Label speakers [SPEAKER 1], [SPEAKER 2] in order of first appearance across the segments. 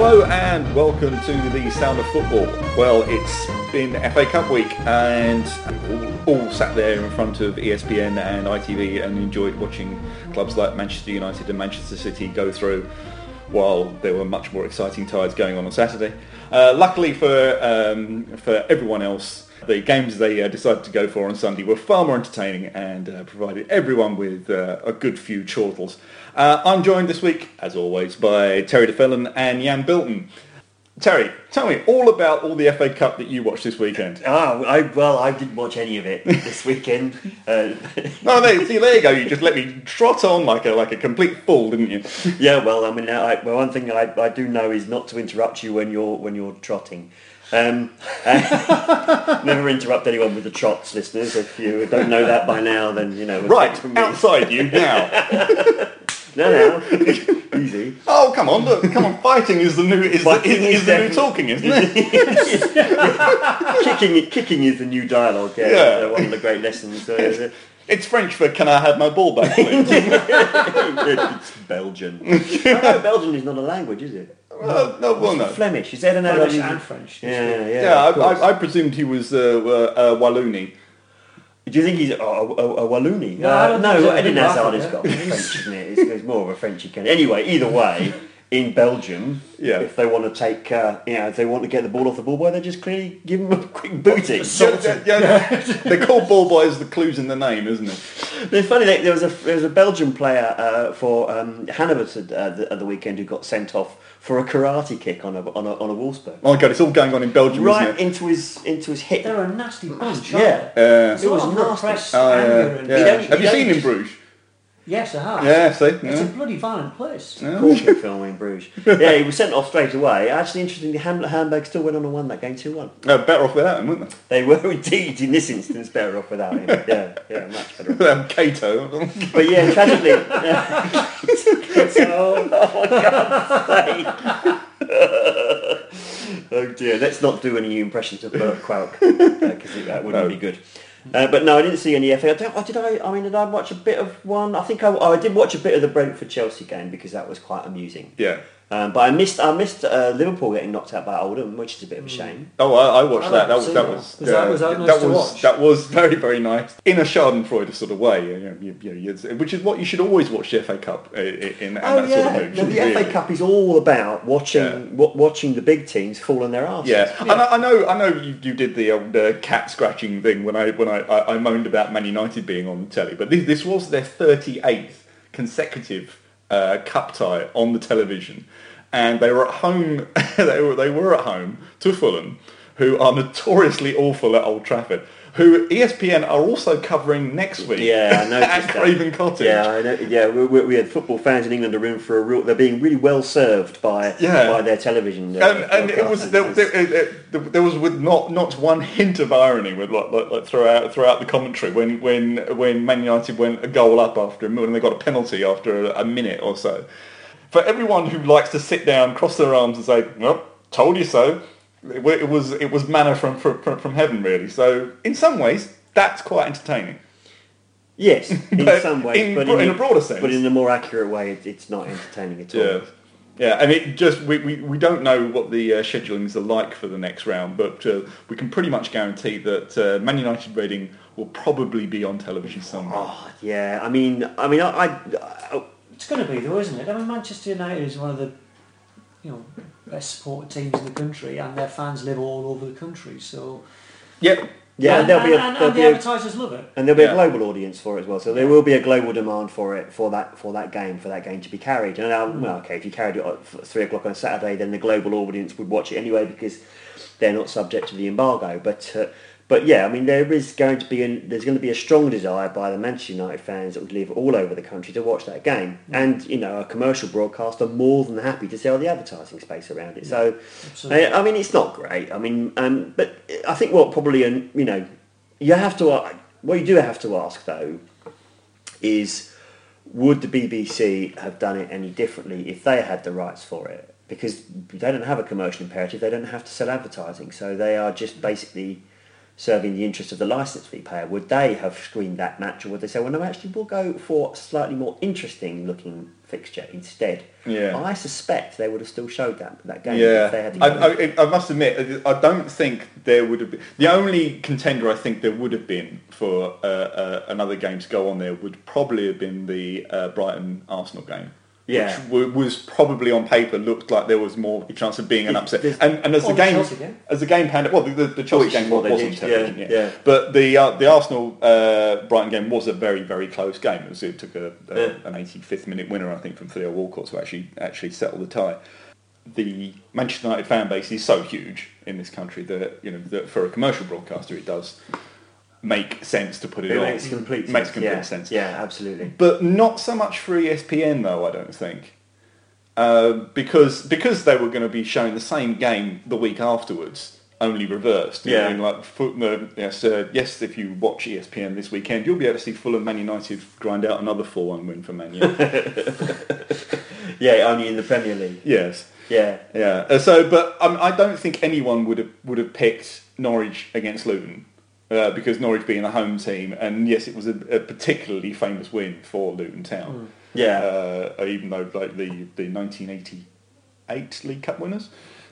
[SPEAKER 1] Hello and welcome to the Sound of Football. Well, it's been FA Cup week and we've all sat there in front of ESPN and ITV and enjoyed watching clubs like Manchester United and Manchester City go through while there were much more exciting ties going on Saturday. Luckily for everyone else, the games they decided to go for on Sunday were far more entertaining and provided everyone with a good few chortles. I'm joined this week, as always, by Terry DeFellon and Jan Bilton. Terry, tell me all about all the FA Cup that you watched this weekend.
[SPEAKER 2] I didn't watch any of it this weekend.
[SPEAKER 1] No, there you go. You just let me trot on like a complete fool, didn't you?
[SPEAKER 2] Yeah, well, I mean, one thing I do know is not to interrupt you when you're trotting. Never interrupt anyone with the trots, listeners. If you don't know that by now, then you know.
[SPEAKER 1] Right, outside you now.
[SPEAKER 2] No, easy.
[SPEAKER 1] Oh, come on! Look, come on! Fighting is the new new talking, isn't it?
[SPEAKER 2] Kicking is the new dialogue. Yeah. One of the great lessons.
[SPEAKER 1] It's French for "Can I have my ball back, please?"
[SPEAKER 2] It's Belgian. No, Belgian is not a language, is it?
[SPEAKER 1] No.
[SPEAKER 2] Flemish. Is that
[SPEAKER 3] Flemish and French.
[SPEAKER 2] Yeah.
[SPEAKER 1] I presumed he was Walloony.
[SPEAKER 2] Do you think he's a Walloony?
[SPEAKER 3] No,
[SPEAKER 2] Eden Hazard has got French, isn't it? It's more of a Frenchy kind. Anyway, either way, in Belgium, if they want to take, if they want to get the ball off the ball boy, they just clearly give him a quick booty.
[SPEAKER 1] They call ball boys the clues in the name, isn't it?
[SPEAKER 2] It's funny. There was a Belgian player for Hanover at the weekend who got sent off for a karate kick on a Wolfsburg.
[SPEAKER 1] Oh my God, it's all going on in Belgium,
[SPEAKER 2] right
[SPEAKER 1] isn't it?
[SPEAKER 2] into his hip.
[SPEAKER 3] They're a nasty bunch,
[SPEAKER 2] Yeah.
[SPEAKER 3] It was nasty.
[SPEAKER 1] Have you seen in Bruges?
[SPEAKER 3] Yes, I have.
[SPEAKER 1] Yeah, see?
[SPEAKER 3] It's a bloody violent place.
[SPEAKER 2] Portrait film in Bruges. Yeah, he was sent off straight away. Actually, interestingly, Hamburg still went on and won that game 2-1.
[SPEAKER 1] Better off without him, weren't they?
[SPEAKER 2] They were indeed, in this instance, better off without him. Yeah, much better off.
[SPEAKER 1] Cato.
[SPEAKER 2] But yeah, tragically... oh my God's sake. Oh dear, let's not do any impressions of Bert Kwok, because that wouldn't be good. But no, I didn't see any FA. Did I watch a bit of one? I think I did watch a bit of the Brentford-Chelsea game because that was quite amusing.
[SPEAKER 1] Yeah.
[SPEAKER 2] But I missed Liverpool getting knocked out by Oldham, which is a bit of a shame.
[SPEAKER 1] Oh, I watched that. That was very, very nice in a Schadenfreude sort of way. Which is what you should always watch the FA Cup in that sort of mood.
[SPEAKER 2] No, the FA Cup is all about watching the big teams fall on their arses.
[SPEAKER 1] Yeah, and I know you did the old cat scratching thing when I moaned about Man United being on the telly, but this was their 38th consecutive cup tie on the television, and they were at home. they were at home to Fulham, who are notoriously awful at Old Trafford, who ESPN are also covering next week.
[SPEAKER 2] Yeah, I noticed
[SPEAKER 1] at Craven Cottage.
[SPEAKER 2] Yeah, I know. Yeah, we had football fans in England a room for a real. They're being really well served by their television.
[SPEAKER 1] And it was there was with not one hint of irony with like throughout the commentary when Man United went a goal up after when they got a penalty after a minute or so. For everyone who likes to sit down, cross their arms, and say, "Well, told you so." It was manna from heaven, really. So in some ways, that's quite entertaining.
[SPEAKER 2] Yes, in some ways, but
[SPEAKER 1] in a broader sense.
[SPEAKER 2] But in a more accurate way, it's not entertaining at all.
[SPEAKER 1] Yeah, and it just we don't know what the schedulings are like for the next round, but we can pretty much guarantee that Man United Reading will probably be on television somewhere.
[SPEAKER 2] Oh yeah, I mean,
[SPEAKER 3] it's going to be though, isn't it? I mean, Manchester United is one of the best supported teams in the country, and their fans live all over the country. So,
[SPEAKER 2] and
[SPEAKER 3] the advertisers love it,
[SPEAKER 2] and there'll be a global audience for it as well. So there will be a global demand for it for that game to be carried. And if you carried it at 3 o'clock on a Saturday, then the global audience would watch it anyway because they're not subject to the embargo. But yeah, I mean, there's going to be a strong desire by the Manchester United fans that would live all over the country to watch that game, and a commercial broadcaster more than happy to sell the advertising space around it. So, I mean, it's not great. I mean, but I think what you have to. What you do have to ask though is, would the BBC have done it any differently if they had the rights for it? Because they don't have a commercial imperative, they don't have to sell advertising, so they are just basically serving the interest of the licence fee payer, would they have screened that match, or would they say, well, no, actually, we'll go for a slightly more interesting looking fixture instead?
[SPEAKER 1] Yeah.
[SPEAKER 2] I suspect they would have still showed that game
[SPEAKER 1] Yeah,
[SPEAKER 2] if they had
[SPEAKER 1] I must admit, I don't think there would have been... The only contender I think there would have been for another game to go on there would probably have been the Brighton-Arsenal game.
[SPEAKER 2] Yeah.
[SPEAKER 1] Which was probably on paper looked like there was more chance of being an upset. And as the game panned out, well, the Chelsea game wasn't television,
[SPEAKER 2] yeah.
[SPEAKER 1] But the Arsenal Brighton game was a very, very close game. It took an 85th minute winner, I think, from Theo Walcott to actually settle the tie. The Manchester United fan base is so huge in this country that, that for a commercial broadcaster it does make sense to put it on.
[SPEAKER 2] Makes complete
[SPEAKER 1] sense.
[SPEAKER 2] Yeah, absolutely.
[SPEAKER 1] But not so much for ESPN though, I don't think. Because they were going to be showing the same game the week afterwards, only reversed.
[SPEAKER 2] Yeah.
[SPEAKER 1] Yes, if you watch ESPN this weekend, you'll be able to see Fulham Man United grind out another 4-1 win for Man U.
[SPEAKER 2] Yeah, only in the Premier League.
[SPEAKER 1] Yes.
[SPEAKER 2] Yeah.
[SPEAKER 1] Yeah. But I don't think anyone would have picked Norwich against Luton. Because Norwich being the home team, and yes, it was a particularly famous win for Luton Town.
[SPEAKER 2] Yeah.
[SPEAKER 1] Even though like the 1988 League Cup winners.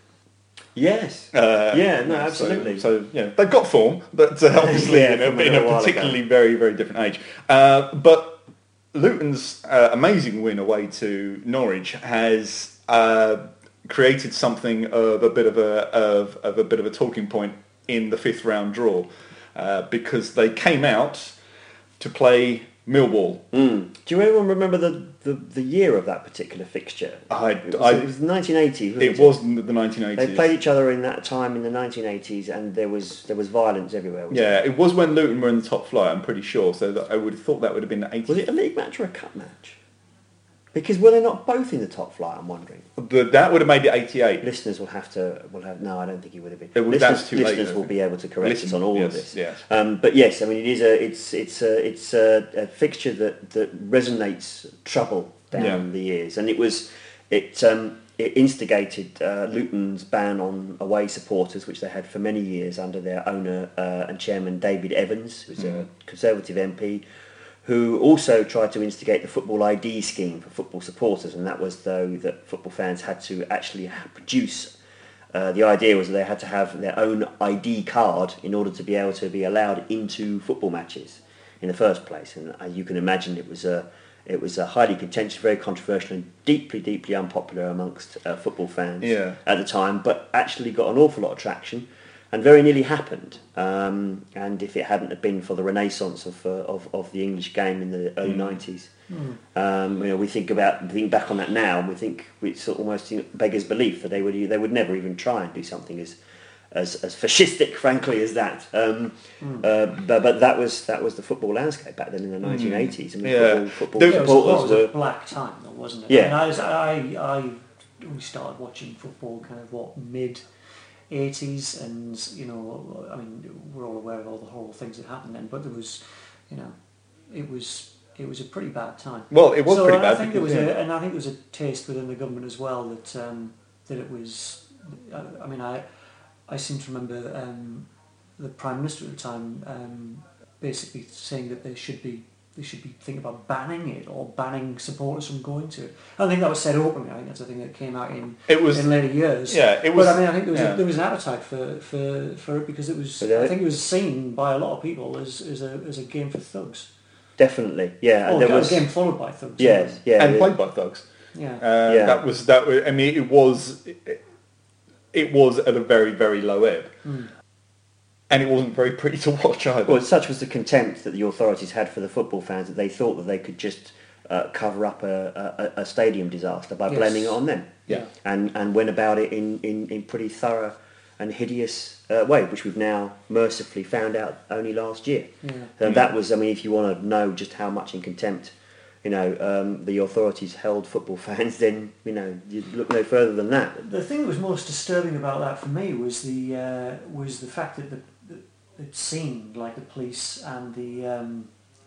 [SPEAKER 2] Yes. Absolutely.
[SPEAKER 1] So they've got form, but obviously in a particularly very, very different age. But Luton's amazing win away to Norwich has created something of a bit of a talking point in the 5th round draw. Because they came out to play Millwall.
[SPEAKER 2] Do you anyone remember the year of that particular fixture? It was 1980.
[SPEAKER 1] It was the 1980s.
[SPEAKER 2] They played each other in that time in the 1980s, and there was violence everywhere.
[SPEAKER 1] It was when Luton were in the top flight. I'm pretty sure. So I would have thought that would have been the 80s.
[SPEAKER 2] Was it a league match or a cup match? Because were they not both in the top flight? I'm wondering.
[SPEAKER 1] That would have made it 88.
[SPEAKER 2] Listeners will have. No, I don't think he would have been.
[SPEAKER 1] That's too late.
[SPEAKER 2] Listeners will be able to correct us on all of this.
[SPEAKER 1] Yes.
[SPEAKER 2] But yes, I mean it's a fixture that resonates trouble down the years, and it instigated Luton's ban on away supporters, which they had for many years under their owner and chairman David Evans, who's a Conservative MP. Who also tried to instigate the football ID scheme for football supporters, and that was though that football fans had to actually produce. The idea was that they had to have their own ID card in order to be able to be allowed into football matches in the first place. And you can imagine it was a highly contentious, very controversial, and deeply, deeply unpopular amongst football fans at the time, but actually got an awful lot of traction. And very nearly happened. And if it hadn't have been for the renaissance of the English game in the early 90s, we think back on that now, and we think it's almost beggars belief that they would never even try and do something as fascistic, frankly, as that. But that was the football landscape back then in the 1980s. I mean, football supporters
[SPEAKER 3] were a black time, though, wasn't it?
[SPEAKER 2] Yeah.
[SPEAKER 3] I mean, I only started watching football kind of mid 80s, and I mean, we're all aware of all the horrible things that happened then, but there was, it was a pretty bad time.
[SPEAKER 1] Well, it was pretty bad.
[SPEAKER 3] I think there was and I think there was a taste within the government as well that it was. I mean, I seem to remember the Prime Minister at the time basically saying that they should be thinking about banning it or banning supporters from going to it. I think that was said openly. I think that's a thing that came out in later years.
[SPEAKER 1] Yeah, it was.
[SPEAKER 3] But I mean, I think there was an appetite for it because it was. I think it was seen by a lot of people as a game for thugs.
[SPEAKER 2] At there was
[SPEAKER 3] a game followed by thugs.
[SPEAKER 2] Yes,
[SPEAKER 1] and played by thugs.
[SPEAKER 3] Yeah.
[SPEAKER 1] That was. I mean, it was at a very, very low ebb. And it wasn't very pretty to watch either.
[SPEAKER 2] Well, such was the contempt that the authorities had for the football fans that they thought that they could just cover up a stadium disaster by blaming it on them.
[SPEAKER 1] Yeah.
[SPEAKER 2] And went about it in pretty thorough and hideous way, which we've now mercifully found out only last year. Yeah. That was, I mean, if you want to know just how much in contempt, the authorities held football fans, then, you look no further than that.
[SPEAKER 3] The thing that was most disturbing about that for me was the fact that it seemed like the police and the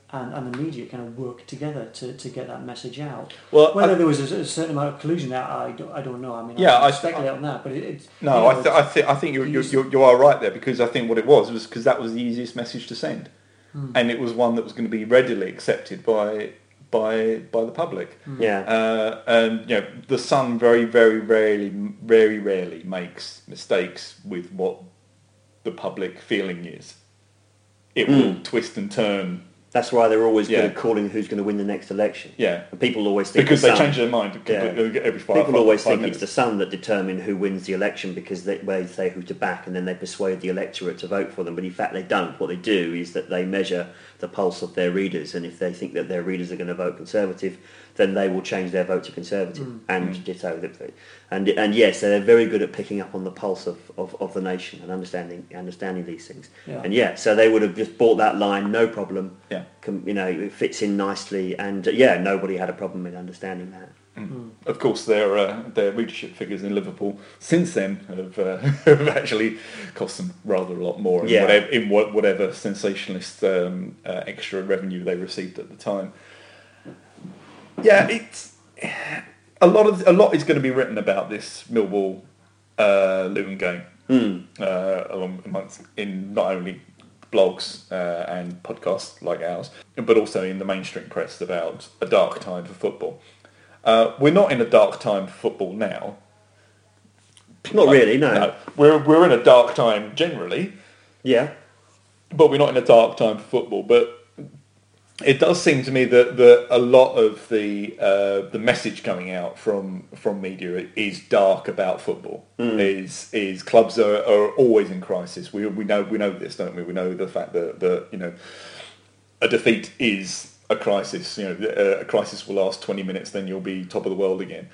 [SPEAKER 3] and the media kind of work together to get that message out.
[SPEAKER 1] Well,
[SPEAKER 3] Whether there was a certain amount of collusion there, I don't know. I mean,
[SPEAKER 1] Yeah,
[SPEAKER 3] I
[SPEAKER 1] I-
[SPEAKER 3] speculate on that, but it's
[SPEAKER 1] No, I think you are right there, because I think what it was because that was the easiest message to send, and it was one that was going to be readily accepted by the public.
[SPEAKER 2] Yeah.
[SPEAKER 1] And the Sun very rarely makes mistakes with what the public feeling is. It will twist and turn.
[SPEAKER 2] That's why they're always good
[SPEAKER 1] Yeah.
[SPEAKER 2] at calling who's going to win the next election.
[SPEAKER 1] Yeah.
[SPEAKER 2] And people always think
[SPEAKER 1] Because
[SPEAKER 2] the
[SPEAKER 1] they
[SPEAKER 2] Sun-
[SPEAKER 1] change their mind every five
[SPEAKER 2] People always
[SPEAKER 1] five
[SPEAKER 2] think
[SPEAKER 1] minutes.
[SPEAKER 2] it's the Sun that determine who wins the election because they say who to back and then they persuade the electorate to vote for them. But in fact, they don't. What they do is that they measure the pulse of their readers, and if they think that their readers are going to vote Conservative, then they will change their vote to Conservative and ditto. And yes, they're very good at picking up on the pulse of the nation and understanding these things.
[SPEAKER 3] Yeah.
[SPEAKER 2] And so they would have just bought that line, no problem.
[SPEAKER 1] Yeah.
[SPEAKER 2] It fits in nicely, and nobody had a problem in understanding that.
[SPEAKER 1] Of course, their readership figures in Liverpool since then have actually cost them rather a lot more in whatever sensationalist extra revenue they received at the time. Yeah, it's a lot is going to be written about this Millwall Luton game in not only blogs and podcasts like ours, but also in the mainstream press about a dark time for football. We're not in a dark time for football now.
[SPEAKER 2] Not really, no.
[SPEAKER 1] We're in a dark time generally,
[SPEAKER 2] Yeah.
[SPEAKER 1] but we're not in a dark time for football. But it does seem to me that a lot of the message coming out from media is dark about football. Is clubs are always in crisis. We know this, don't we? We know the fact that a defeat is a crisis. A crisis will last 20 minutes, then you'll be top of the world again.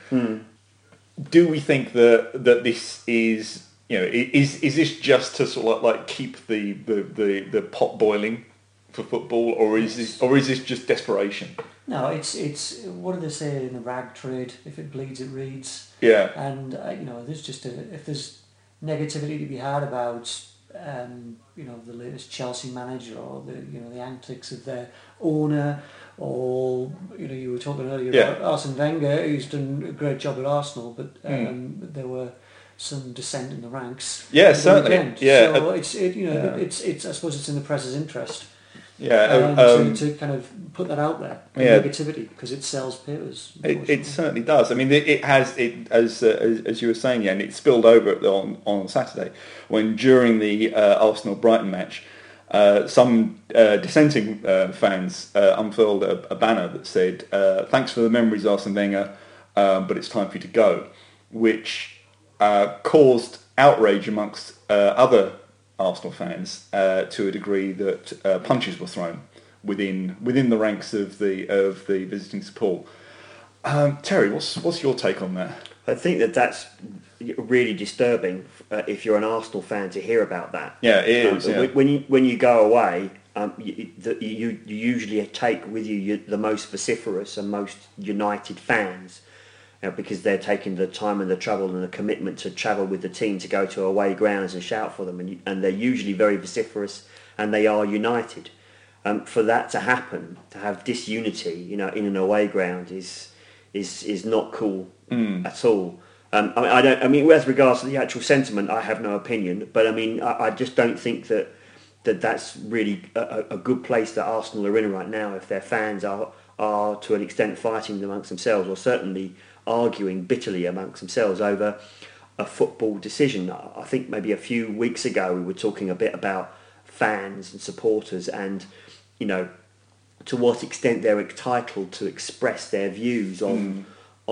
[SPEAKER 1] Do we think that this is is this just to sort of like keep the pot boiling for football, or is this just desperation?
[SPEAKER 3] No, it's what do they say in the rag trade? If it bleeds, it reads.
[SPEAKER 1] Yeah.
[SPEAKER 3] And there's just if there's negativity to be had about the latest Chelsea manager or the antics of their owner, or you were talking earlier about Arsene Wenger, who's done a great job at Arsenal, but there were some dissent in the ranks.
[SPEAKER 1] Yeah, certainly.
[SPEAKER 3] Weekend.
[SPEAKER 1] Yeah.
[SPEAKER 3] So it's I suppose it's in the press's interest.
[SPEAKER 1] Yeah,
[SPEAKER 3] to kind of put that out there, negativity, because it sells papers.
[SPEAKER 1] It certainly does. I mean, it has as you were saying, and it spilled over on Saturday when during the Arsenal Brighton match, some dissenting fans unfurled a banner that said, "Thanks for the memories, Arsene Wenger, but it's time for you to go," which caused outrage amongst other Arsenal fans to a degree that punches were thrown within the ranks of the visiting support. Terry, what's your take on that?
[SPEAKER 2] I think that's really disturbing if you're an Arsenal fan to hear about that.
[SPEAKER 1] Yeah, it is.
[SPEAKER 2] When you go away, you usually take with you the most vociferous and most united fans. Because they're taking the time and the trouble and the commitment to travel with the team to go to away grounds and shout for them, and they're usually very vociferous and they are united. For that to happen, to have disunity, in an away ground is not cool at all. As regards to the actual sentiment, I have no opinion, but I just don't think that's really a good place that Arsenal are in right now. If their fans are to an extent fighting amongst themselves, or certainly arguing bitterly amongst themselves over a football decision. I think maybe a few weeks ago we were talking a bit about fans and supporters and, to what extent they're entitled to express their views on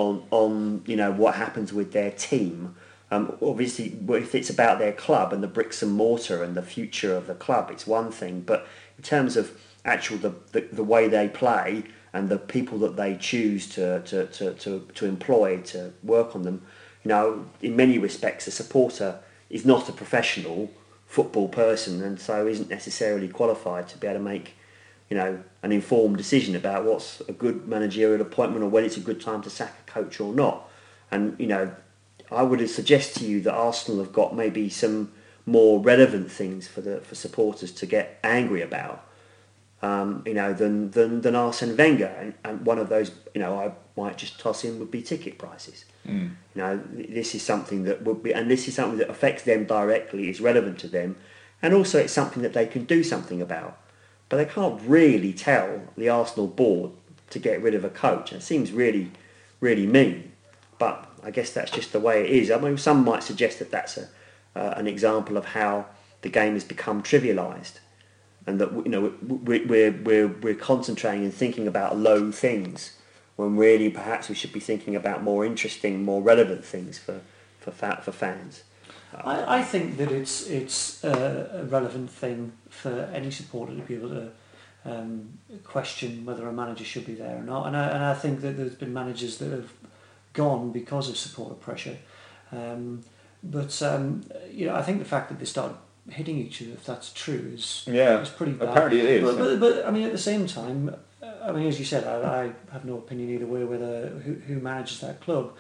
[SPEAKER 2] what happens with their team. Obviously, if it's about their club and the bricks and mortar and the future of the club, it's one thing. But in terms of actual the way they play and the people that they choose to employ to work on them, in many respects, a supporter is not a professional football person, and so isn't necessarily qualified to be able to make, an informed decision about what's a good managerial appointment or when it's a good time to sack a coach or not. And I would suggest to you that Arsenal have got maybe some more relevant things for supporters to get angry about. than Arsene Wenger, and one of those, I might just toss in would be ticket prices. This is something that would be, and this is something that affects them directly, is relevant to them, and also it's something that they can do something about. But they can't really tell the Arsenal board to get rid of a coach. It seems really, really mean. But I guess that's just the way it is. I mean, some might suggest that that's an example of how the game has become trivialised, and that we're concentrating and thinking about low things when really perhaps we should be thinking about more interesting, more relevant things for fans.
[SPEAKER 3] I think that it's a relevant thing for any supporter to be able to question whether a manager should be there or not, and I think that there's been managers that have gone because of supporter pressure, but I think the fact that they started hitting each other, if that's true, is pretty bad.
[SPEAKER 1] Apparently it is.
[SPEAKER 3] But I mean, at the same time, I mean, as you said, I have no opinion either way whether who manages that club,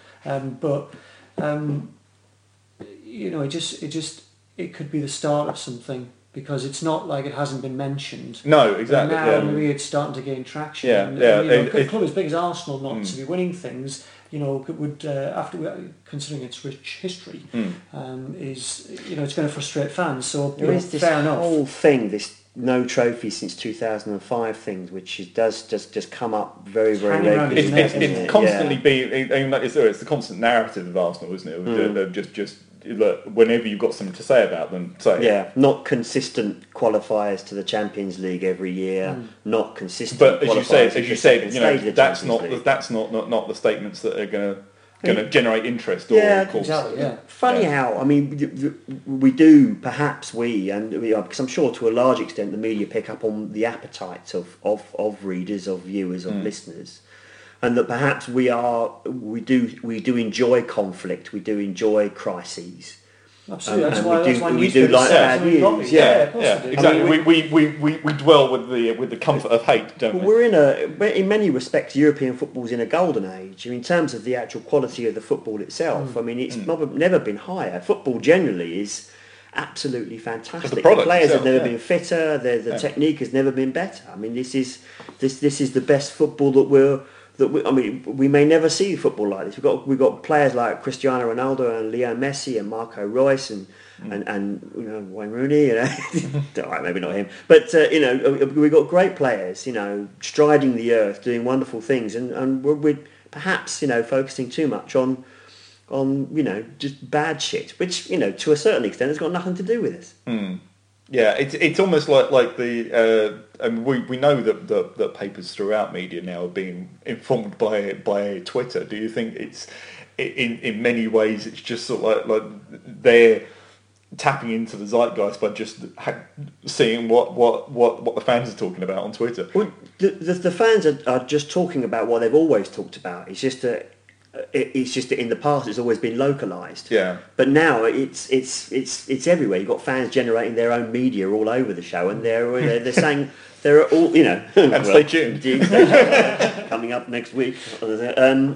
[SPEAKER 3] it could be the start of something, because it's not like it hasn't been mentioned.
[SPEAKER 1] No, exactly.
[SPEAKER 3] But now maybe it's starting to gain traction. A club as big as Arsenal not to be winning things, would after considering its rich history, is it's going to frustrate fans. So
[SPEAKER 2] there is this whole thing, this no trophy since 2005 things, which does just come up very, very regularly.
[SPEAKER 1] It's constantly it's the constant narrative of Arsenal, isn't it? Just whenever you've got something to say about them, say it.
[SPEAKER 2] Not consistent qualifiers to the Champions League every year, not consistent.
[SPEAKER 1] But as you said, that's not the statements that are going to generate interest.
[SPEAKER 3] Exactly.
[SPEAKER 2] Funny how, I mean, we do, perhaps because I'm sure to a large extent the media pick up on the appetites of readers, of viewers, of listeners, and that perhaps we do enjoy conflict, we do enjoy crises.
[SPEAKER 3] Absolutely, that's why
[SPEAKER 2] we do like bad news.
[SPEAKER 1] Exactly. We dwell with the comfort of hate, don't we?
[SPEAKER 2] We're in many respects, European football's in a golden age. I mean, in terms of the actual quality of the football itself, I mean, it's never been higher. Football generally is absolutely fantastic. The players have never been fitter. The technique has never been better. I mean, this is the best football we may never see football like this. We've got players like Cristiano Ronaldo and Leo Messi and Marco Reus and Wayne Rooney. All right, maybe not him, but we've got great players. Striding the earth, doing wonderful things, and we're perhaps focusing too much on just bad shit, which to a certain extent has got nothing to do with this.
[SPEAKER 1] Yeah, it's almost like the we know that papers throughout media now are being informed by Twitter. Do you think it's in many ways it's just sort of like they're tapping into the zeitgeist by just seeing what the fans are talking about on Twitter?
[SPEAKER 2] Well, the fans are just talking about what they've always talked about. It's just that in the past it's always been localised.
[SPEAKER 1] Yeah.
[SPEAKER 2] But now it's everywhere. You've got fans generating their own media all over the show, and they're saying they're all
[SPEAKER 1] And stay tuned.
[SPEAKER 2] Coming up next week, and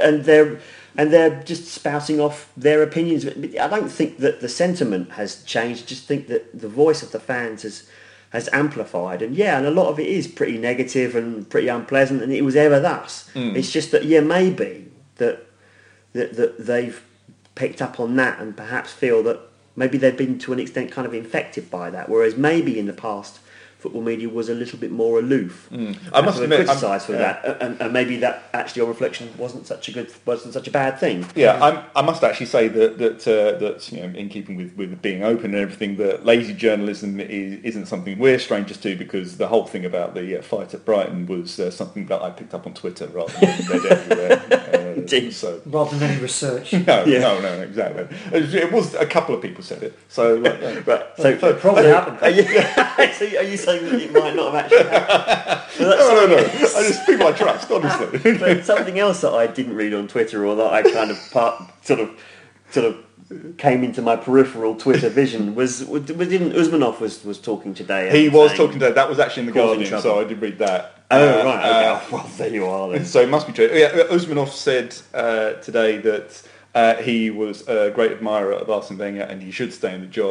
[SPEAKER 2] they're just spouting off their opinions. I don't think that the sentiment has changed. I just think that the voice of the fans has amplified, and a lot of it is pretty negative and pretty unpleasant, and it was ever thus. It's just that maybe that they've picked up on that and perhaps feel that maybe they've been to an extent kind of infected by that, whereas maybe in the past football media was a little bit more aloof.
[SPEAKER 1] I must admit,
[SPEAKER 2] criticised for that, and maybe that actually on reflection wasn't such a bad thing.
[SPEAKER 1] Yeah, I must actually say that in keeping with being open and everything, that lazy journalism isn't something we're strangers to, because the whole thing about the fight at Brighton was something that I picked up on Twitter rather than read everywhere.
[SPEAKER 3] So rather than any research.
[SPEAKER 1] No, exactly. It was a couple of people said it. So
[SPEAKER 2] right.
[SPEAKER 3] So it probably happened.
[SPEAKER 2] Are you saying that it might not have actually happened?
[SPEAKER 1] No. I just people I trust, honestly.
[SPEAKER 2] But something else that I didn't read on Twitter, or that I kind of sort of came into my peripheral Twitter vision was Usmanov was talking today.
[SPEAKER 1] He was talking today. That was actually in the Guardian, so I did read that.
[SPEAKER 2] Oh, right. Okay. Well, there you are then.
[SPEAKER 1] So it must be true. Yeah, Usmanov said today that he was a great admirer of Arsene Wenger and he should stay in the job.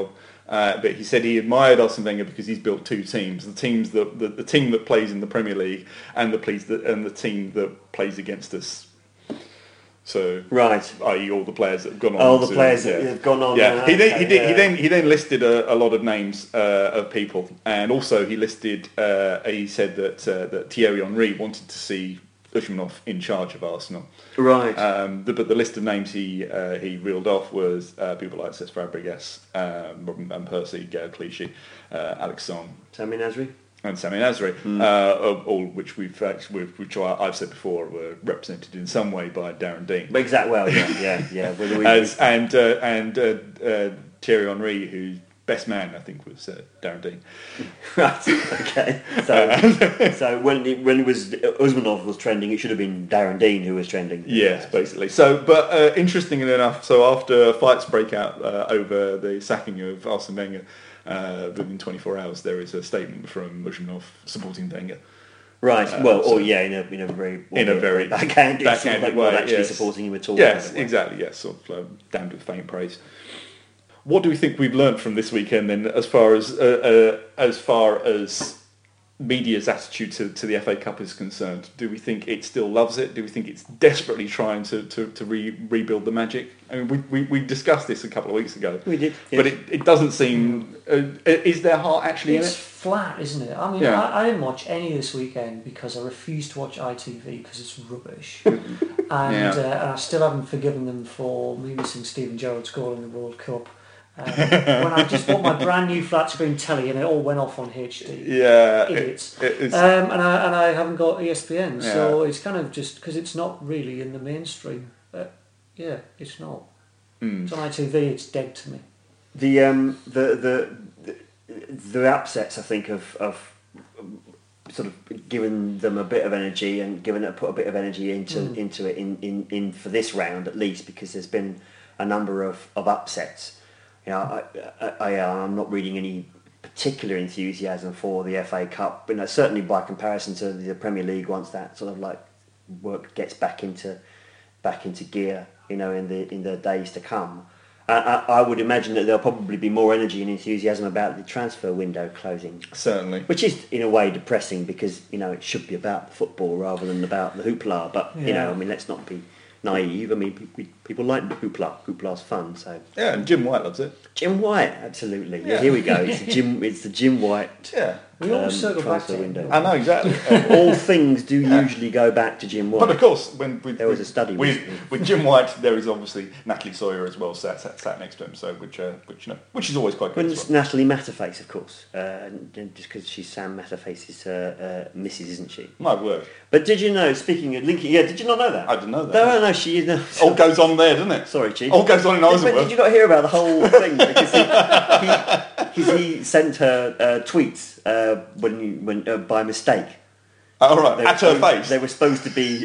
[SPEAKER 1] But he said he admired Arsene Wenger because he's built two teams: the team that plays in the Premier League and the team that plays against us. So,
[SPEAKER 2] right,
[SPEAKER 1] i.e., all the players that have gone on.
[SPEAKER 2] All the players that have gone on.
[SPEAKER 1] Yeah, he then listed a lot of names of people, and also he listed. He said that Thierry Henry wanted to see Usmanov in charge of Arsenal.
[SPEAKER 2] Right.
[SPEAKER 1] But the list of names he reeled off was people like Cesc Fabregas, Robin van Persie, Gaël Clichy, Alex Song,
[SPEAKER 2] Sami Nasri.
[SPEAKER 1] And Sami Nasri, all which which I've said before were represented in some way by Darren Dean.
[SPEAKER 2] Exactly. Well, yeah.
[SPEAKER 1] And Thierry Henry, whose best man I think was Darren Dean.
[SPEAKER 2] Right. Okay. So when it was Usmanov was trending, it should have been Darren Dean who was trending.
[SPEAKER 1] Yes, basically. So, but interestingly enough, so after fights break out over the sacking of Arsene Wenger. Within 24 hours, there is a statement from Usmanov supporting Wenger.
[SPEAKER 2] Right. In a very backhanded way, actually supporting him at all.
[SPEAKER 1] Yes, exactly. Yes, sort of damned with faint praise. What do we think we've learnt from this weekend then, as far as media's attitude to the FA Cup is concerned? Do we think it still loves it? Do we think it's desperately trying to rebuild the magic? I mean, we discussed this a couple of weeks ago.
[SPEAKER 2] We did, yes.
[SPEAKER 1] But it doesn't seem... is their heart actually in it?
[SPEAKER 3] It's flat, isn't it? I mean, I didn't watch any this weekend because I refused to watch ITV because it's rubbish. And I still haven't forgiven them for me missing Steven Gerrard's goal in the World Cup. When I just bought my brand new flat screen telly and it all went off on HD.
[SPEAKER 1] Yeah,
[SPEAKER 3] idiots. And I haven't got ESPN, so it's kind of just because it's not really in the mainstream. It's not. It's on ITV. It's dead to me.
[SPEAKER 2] The upsets, I think, of sort of given them a bit of energy and put a bit of energy into it in for this round at least, because there's been a number of upsets. You know, I'm not reading any particular enthusiasm for the FA Cup, but certainly by comparison to the Premier League, once that sort of like work gets back into gear, in the days to come. I would imagine that there'll probably be more energy and enthusiasm about the transfer window closing.
[SPEAKER 1] Certainly.
[SPEAKER 2] Which is in a way depressing because, it should be about football rather than about the hoopla. But, let's not be naive. I mean, people like hoopla. Hoopla's fun, so...
[SPEAKER 1] Yeah, and Jim White loves it.
[SPEAKER 2] Jim White, absolutely. Yeah, here we go. It's the Jim White...
[SPEAKER 1] Yeah.
[SPEAKER 3] We all circle back to
[SPEAKER 2] window.
[SPEAKER 1] I know, exactly.
[SPEAKER 2] All things do usually go back to Jim White.
[SPEAKER 1] But of course,
[SPEAKER 2] there was a study
[SPEAKER 1] with Jim White, there is obviously Natalie Sawyer as well sat next to him, so which is always quite good.
[SPEAKER 2] It's Natalie Matterface, of course, just because she's Sam Matterface's missus, isn't she?
[SPEAKER 1] My word.
[SPEAKER 2] But did you know? Speaking of linking, did you not know that?
[SPEAKER 1] I didn't know that.
[SPEAKER 2] No, she is. No.
[SPEAKER 1] All goes on there, doesn't it?
[SPEAKER 2] Sorry, Chief.
[SPEAKER 1] All goes on in Isleworth.
[SPEAKER 2] But did you not hear about the whole thing? Because he sent her tweets when by mistake.
[SPEAKER 1] Oh right, at her face.
[SPEAKER 2] They were supposed to be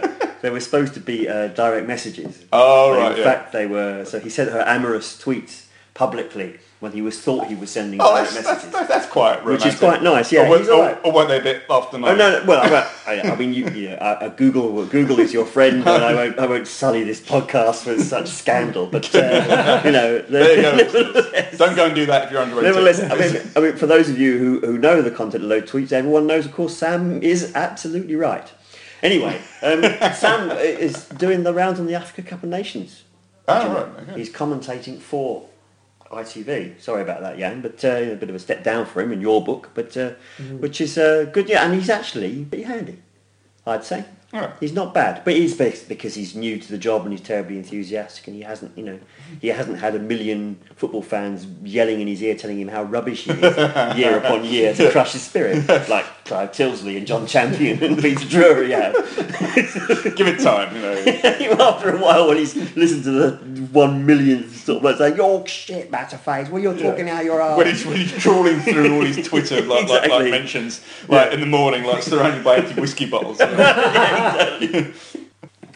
[SPEAKER 2] direct messages.
[SPEAKER 1] Oh right.
[SPEAKER 2] In fact, they were. So he sent her amorous tweets publicly when he thought he was sending direct messages.
[SPEAKER 1] That's quite romantic.
[SPEAKER 2] Which is quite nice. Yeah,
[SPEAKER 1] or weren't they a bit after night?
[SPEAKER 2] Oh no. Well, I mean, Google is your friend, and I won't sully this podcast with such scandal. But there you
[SPEAKER 1] go. Don't go and do that if you're under 18.
[SPEAKER 2] Nevertheless, I mean, for those of you who know the content of those tweets, everyone knows, of course, Sam is absolutely right. Anyway, Sam is doing the rounds on the Africa Cup of Nations.
[SPEAKER 1] Oh right. Okay.
[SPEAKER 2] He's commentating for ITV. Sorry about that, Jan, but a bit of a step down for him in your book, but which is good. Yeah, and he's actually pretty handy, I'd say.
[SPEAKER 1] Right.
[SPEAKER 2] He's not bad, but he's because he's new to the job and he's terribly enthusiastic, and he hasn't had a million football fans yelling in his ear telling him how rubbish he is year upon year to crush his spirit, like Clive Tilsley and John Champion and Peter Drury have.
[SPEAKER 1] Give it time,
[SPEAKER 2] After a while, when he's listened to the 1 millionth sort of like saying, "Oh shit, Matterface, well you're talking out your arse."
[SPEAKER 1] When he's trawling through all his Twitter like mentions, in the morning, like surrounded by empty whiskey bottles.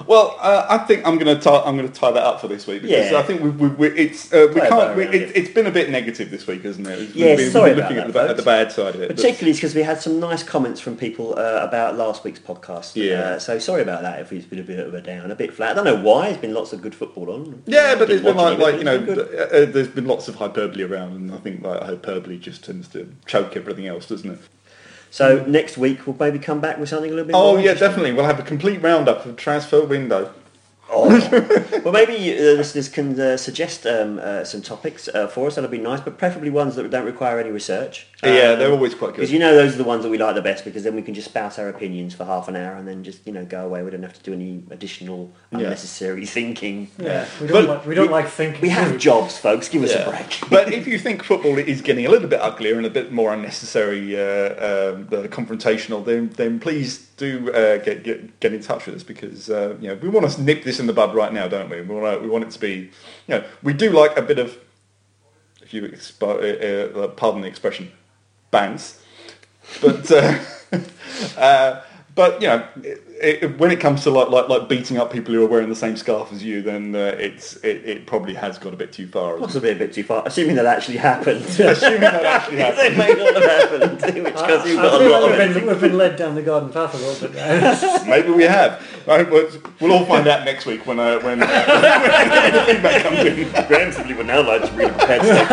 [SPEAKER 1] Well, I think I'm going to tie that up for this week because I think it's been a bit negative this week, hasn't it?
[SPEAKER 2] Sorry
[SPEAKER 1] we're
[SPEAKER 2] about
[SPEAKER 1] looking
[SPEAKER 2] that,
[SPEAKER 1] at the bad side of it.
[SPEAKER 2] Particularly because we had some nice comments from people about last week's podcast.
[SPEAKER 1] Yeah.
[SPEAKER 2] So sorry about that if it's been a bit of a down, a bit flat. I don't know why. There's been lots of good football on.
[SPEAKER 1] Yeah, but there's been there's been lots of hyperbole around, and I think hyperbole just tends to choke everything else, doesn't it?
[SPEAKER 2] So next week we'll maybe come back with something a little bit more.
[SPEAKER 1] Oh yeah, definitely. We'll have a complete roundup of transfer window.
[SPEAKER 2] Oh. Well, maybe listeners can suggest some topics for us. That'll be nice, but preferably ones that don't require any research.
[SPEAKER 1] They're always quite good.
[SPEAKER 2] Because those are the ones that we like the best, because then we can just spout our opinions for half an hour and then just go away. We don't have to do any additional unnecessary thinking.
[SPEAKER 3] Yeah, we don't like thinking.
[SPEAKER 2] We have jobs, folks. Give us a break.
[SPEAKER 1] But if you think football is getting a little bit uglier and a bit more unnecessary, confrontational, then please do get in touch with us, because we want to nip this in the bud right now, don't we? We want it to be, we do like a bit of, if you pardon the expression, bounce, but when it comes to like beating up people who are wearing the same scarf as you, then it probably has got a bit too far.
[SPEAKER 2] Possibly a bit too far, assuming that actually happened.
[SPEAKER 1] It
[SPEAKER 2] may not have happened. In which case you've got a lot of it.
[SPEAKER 3] We've been led down the garden path a little bit now.
[SPEAKER 1] Maybe we have. We'll all find out next week when the feedback comes in.
[SPEAKER 2] Graham simply would now like to read a prepared statement.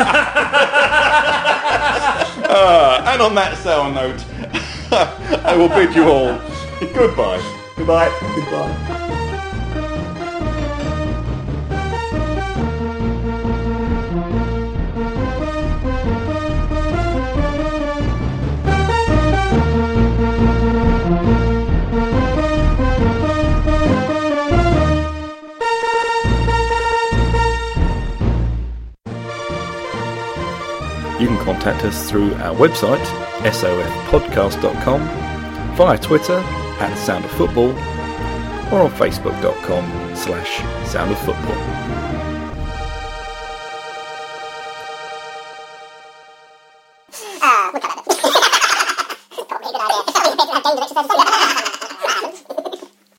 [SPEAKER 1] And on that sour note, I will bid you all goodbye.
[SPEAKER 2] Goodbye.
[SPEAKER 4] You can contact us through our website, sofpodcast.com, via Twitter @soundoffootball, or on facebook.com/soundoffootball.